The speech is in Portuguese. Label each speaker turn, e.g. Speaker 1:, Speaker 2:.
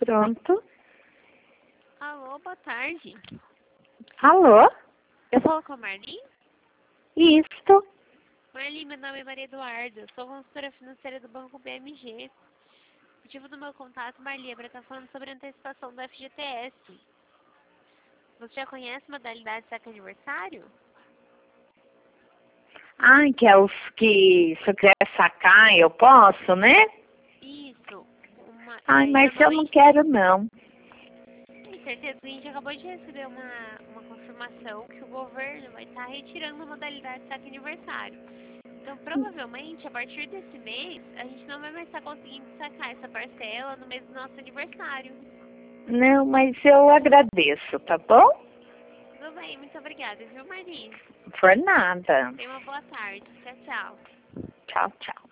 Speaker 1: Pronto.
Speaker 2: Alô, boa tarde.
Speaker 1: Alô?
Speaker 2: Eu falo com a Marli?
Speaker 1: Isto.
Speaker 2: Marli, meu nome é Maria Eduarda. Eu sou consultora financeira do Banco BMG. O motivo do meu contato, Marli, é para estar falando sobre a antecipação do FGTS. Você já conhece a modalidade saque aniversário?
Speaker 1: Ah, que é os que se eu quiser sacar, eu posso, né?
Speaker 2: Isso.
Speaker 1: Ai, mas eu não quero, não.
Speaker 2: Tem certeza que a gente acabou de receber uma confirmação que o governo vai estar retirando a modalidade saque aniversário. Então, provavelmente, a partir desse mês, a gente não vai mais estar conseguindo sacar essa parcela no mês do nosso aniversário.
Speaker 1: Não, mas eu agradeço, tá bom?
Speaker 2: Tudo bem, muito obrigada, viu, Marli?
Speaker 1: Por nada.
Speaker 2: Tenha uma boa tarde. Tchau, tchau.
Speaker 1: Tchau, tchau.